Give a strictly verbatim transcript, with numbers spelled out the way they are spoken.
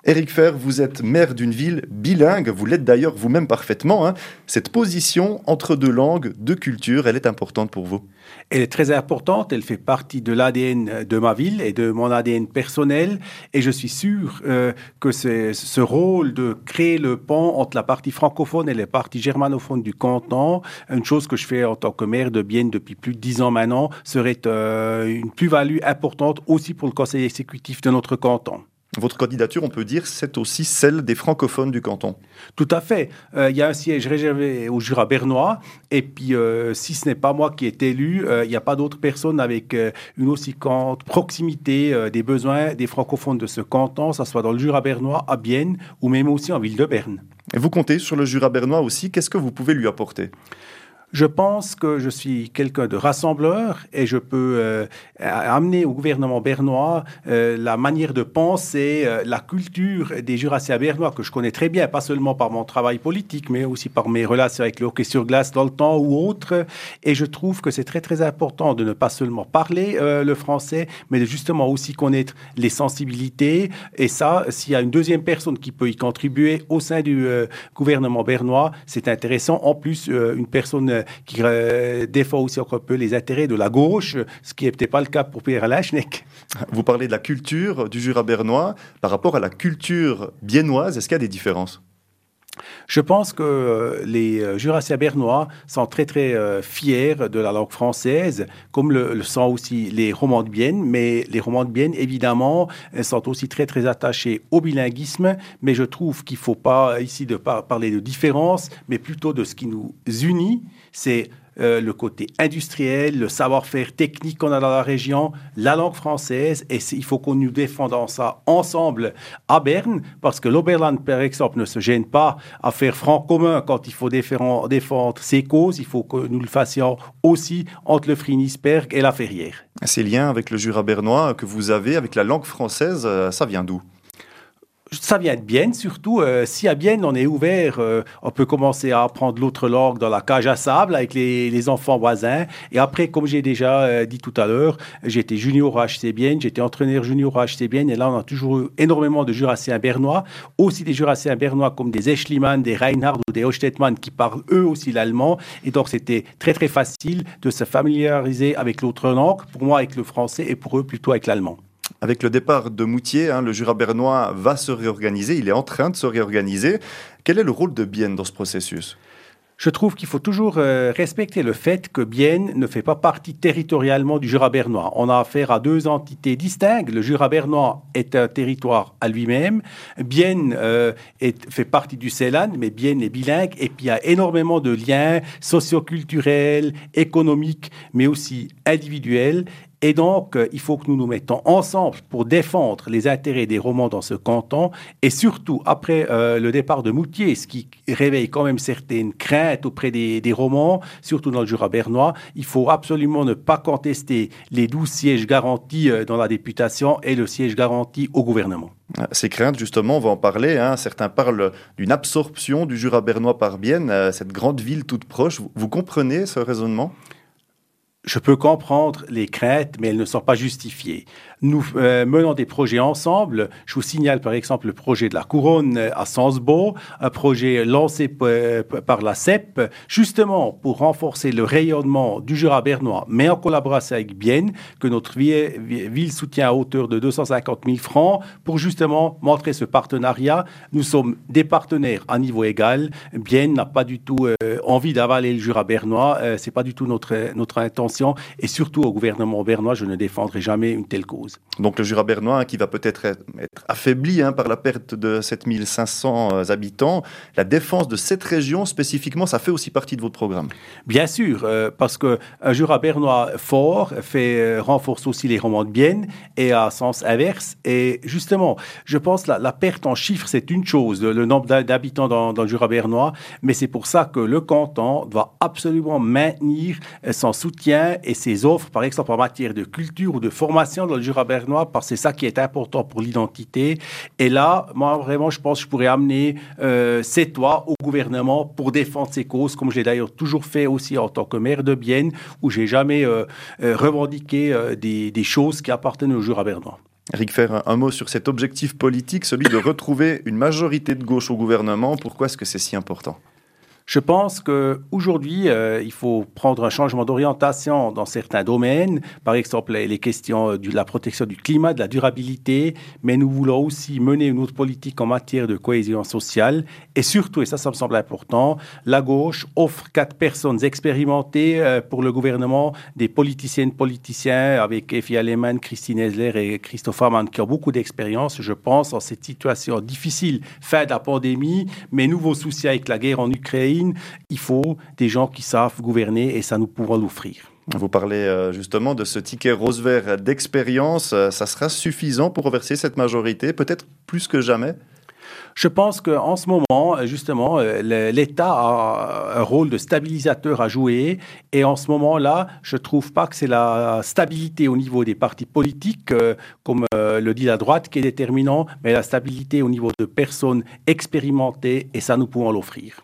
Éric Fer, vous êtes maire d'une ville bilingue, vous l'êtes d'ailleurs vous-même parfaitement. Hein. Cette position entre deux langues, deux cultures, elle est importante pour vous? Elle est très importante, elle fait partie de l'A D N de ma ville et de mon A D N personnel. Et je suis sûr euh, que c'est, ce rôle de créer le pont entre la partie francophone et la partie germanophone du canton, une chose que je fais en tant que maire de Bienne depuis plus de dix ans maintenant, serait euh, une plus-value importante aussi pour le conseil exécutif de notre canton. Votre candidature, on peut dire, c'est aussi celle des francophones du canton. Tout à fait. Euh, il y a un siège réservé au Jura bernois. Et puis, euh, si ce n'est pas moi qui est élu, euh, il n'y a pas d'autres personnes avec euh, une aussi grande proximité euh, des besoins des francophones de ce canton, que ce soit dans le Jura bernois, à Bienne, ou même aussi en ville de Berne. Et vous comptez sur le Jura bernois aussi. Qu'est-ce que vous pouvez lui apporter ? Je pense que je suis quelqu'un de rassembleur et je peux euh, amener au gouvernement bernois euh, la manière de penser, euh, la culture des Jurassiens bernois que je connais très bien, pas seulement par mon travail politique, mais aussi par mes relations avec le hockey sur glace dans le temps ou autres. Et je trouve que c'est très très important de ne pas seulement parler euh, le français, mais de justement aussi connaître les sensibilités. Et ça, s'il y a une deuxième personne qui peut y contribuer au sein du euh, gouvernement bernois, c'est intéressant. En plus, euh, une personne qui euh, défend aussi encore un peu les intérêts de la gauche, ce qui n'est peut-être pas le cas pour Pierre Laschneck. Vous parlez de la culture du Jura bernois par rapport à la culture biennoise. Est-ce qu'il y a des différences ? Je pense que euh, les euh, Jurassiens bernois sont très très euh, fiers de la langue française, comme le, le sont aussi les Romans de Bienne. Mais les Romans de Bienne, évidemment, sont aussi très très attachés au bilinguisme. Mais je trouve qu'il ne faut pas ici de par- parler de différence, mais plutôt de ce qui nous unit. C'est Euh, le côté industriel, le savoir-faire technique qu'on a dans la région, la langue française, et il faut qu'on nous défendons ça ensemble à Berne, parce que l'Oberland, par exemple, ne se gêne pas à faire front commun quand il faut défendre, défendre ses causes. Il faut que nous le fassions aussi entre le Frinisberg et la Ferrière. Ces liens avec le Jura bernois que vous avez, avec la langue française, ça vient d'où ? Ça vient de Bienne, surtout. Euh, si à Bienne, on est ouvert, euh, on peut commencer à apprendre l'autre langue dans la cage à sable avec les, les enfants voisins. Et après, comme j'ai déjà euh, dit tout à l'heure, j'étais junior au H C Bienne, j'étais entraîneur junior au H C Bienne. Et là, on a toujours eu énormément de Jurassiens bernois. Aussi des Jurassiens bernois comme des Eschlimann, des Reinhardt ou des Hostetmann qui parlent eux aussi l'allemand. Et donc, c'était très, très facile de se familiariser avec l'autre langue. Pour moi, avec le français et pour eux, plutôt avec l'allemand. Avec le départ de Moutier, hein, le Jura bernois va se réorganiser, il est en train de se réorganiser. Quel est le rôle de Bienne dans ce processus ? Je trouve qu'il faut toujours euh, respecter le fait que Bienne ne fait pas partie territorialement du Jura bernois. On a affaire à deux entités distinctes. Le Jura bernois est un territoire à lui-même. Bienne euh, est, fait partie du Seeland, mais Bienne est bilingue. Et puis il y a énormément de liens socioculturels, économiques, mais aussi individuels. Et donc, euh, il faut que nous nous mettons ensemble pour défendre les intérêts des Romans dans ce canton. Et surtout, après euh, le départ de Moutier, ce qui réveille quand même certaines craintes auprès des, des Romans, surtout dans le Jura bernois, il faut absolument ne pas contester les douze sièges garantis euh, dans la députation et le siège garanti au gouvernement. Ces craintes, justement, on va en parler. Hein. Certains parlent d'une absorption du Jura bernois par Bienne, euh, cette grande ville toute proche. Vous, vous comprenez ce raisonnement ? Je peux comprendre les craintes, mais elles ne sont pas justifiées. Nous euh, menons des projets ensemble. Je vous signale par exemple le projet de la Couronne à Sansbo, un projet lancé p- p- par la C E P, justement pour renforcer le rayonnement du Jura bernois, mais en collaboration avec Bienne, que notre vie- ville soutient à hauteur de deux cent cinquante mille francs, pour justement montrer ce partenariat. Nous sommes des partenaires à niveau égal. Bienne n'a pas du tout euh, envie d'avaler le Jura bernois. Euh, c'est pas du tout notre, notre intention. Et surtout au gouvernement bernois, je ne défendrai jamais une telle cause. Donc le Jura bernois hein, qui va peut-être être, être affaibli hein, par la perte de sept mille cinq cents euh, habitants. La défense de cette région spécifiquement, ça fait aussi partie de votre programme. Bien sûr, euh, parce qu'un Jura bernois fort fait, euh, renforce aussi les Romans de Bienne et à sens inverse. Et justement, je pense que la, la perte en chiffres, c'est une chose, le nombre d'habitants dans, dans le Jura bernois, mais c'est pour ça que le canton doit absolument maintenir son soutien et ses offres, par exemple en matière de culture ou de formation dans le Jura bernois, parce que c'est ça qui est important pour l'identité. Et là, moi, vraiment, je pense que je pourrais amener euh, ces toits au gouvernement pour défendre ces causes, comme je l'ai d'ailleurs toujours fait aussi en tant que maire de Bienne, où j'ai jamais euh, euh, revendiqué euh, des, des choses qui appartiennent au Jura bernois. Eric Fehr, un mot sur cet objectif politique, celui de retrouver une majorité de gauche au gouvernement. Pourquoi est-ce que c'est si important ? Je pense qu'aujourd'hui, euh, il faut prendre un changement d'orientation dans certains domaines, par exemple les, les questions de la protection du climat, de la durabilité, mais nous voulons aussi mener une autre politique en matière de cohésion sociale. Et surtout, et ça, ça me semble important, la gauche offre quatre personnes expérimentées euh, pour le gouvernement, des politiciennes, politiciens, avec Effie Allemann, Christine Esler et Christophe Ammann, qui ont beaucoup d'expérience, je pense, en cette situation difficile, fin de la pandémie, mais nouveaux soucis avec la guerre en Ukraine. Il faut des gens qui savent gouverner et ça, nous pouvons l'offrir. Vous parlez justement de ce ticket rose-vert d'expérience. Ça sera suffisant pour reverser cette majorité, peut-être plus que jamais ? Je pense qu'en ce moment, justement, l'État a un rôle de stabilisateur à jouer. Et en ce moment-là, je ne trouve pas que c'est la stabilité au niveau des partis politiques, comme le dit la droite, qui est déterminant, mais la stabilité au niveau de personnes expérimentées, et ça, nous pouvons l'offrir.